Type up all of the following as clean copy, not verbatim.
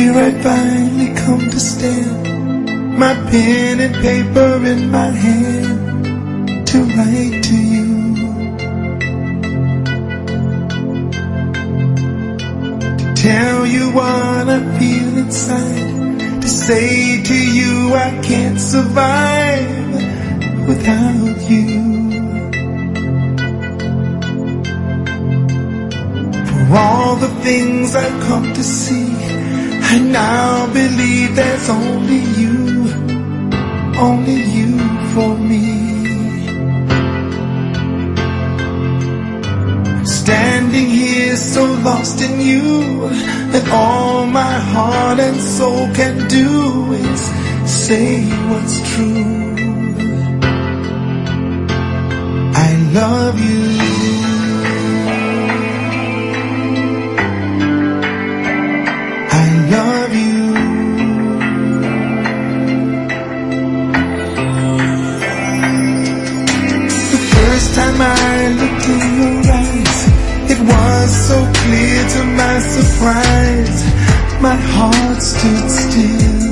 Here I finally come to stand, my pen and paper in my hand, to write to you. To tell you what I feel inside, to say to you I can't survive without you. For all the things I've come to see, I now believe there's only you for me. I'm standing here so lost in you, that all my heart and soul can do is say what's true. I love you. I looked in your eyes, it was so clear to my surprise, my heart stood still.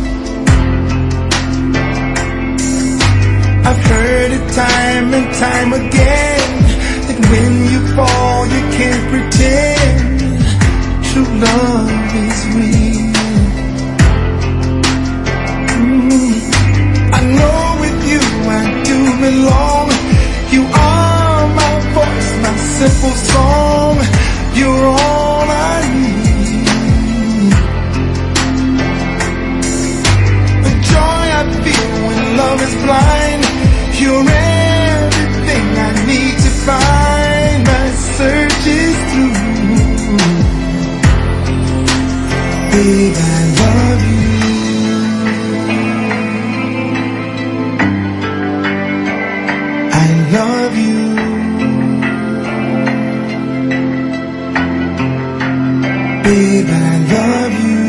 I've heard it time and time again, that when you fall you can't pretend, true love is real. I know with you I do belong. You are my voice, my simple song. You're all I need. The joy I feel when love is blind. You're everything I need to find. My search is through. Babe, I love you. I love you. Babe, I love you.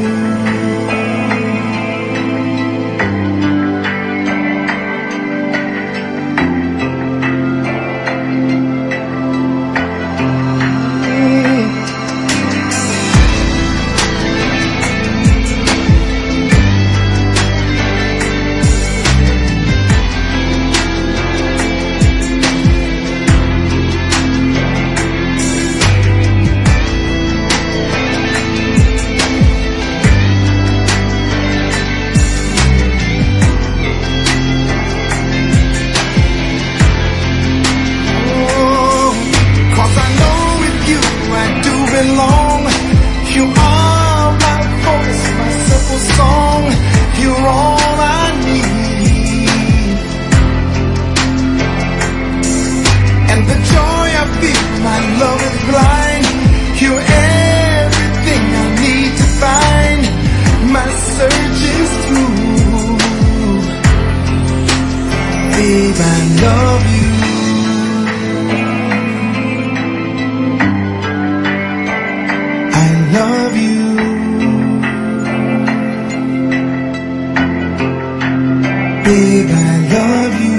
Belong. You are my voice, my simple song. You're all I need. And the joy I feel, my love is blind. You're everything I need to find. My search is through. Babe, I love you. Love you. Babe, I love you.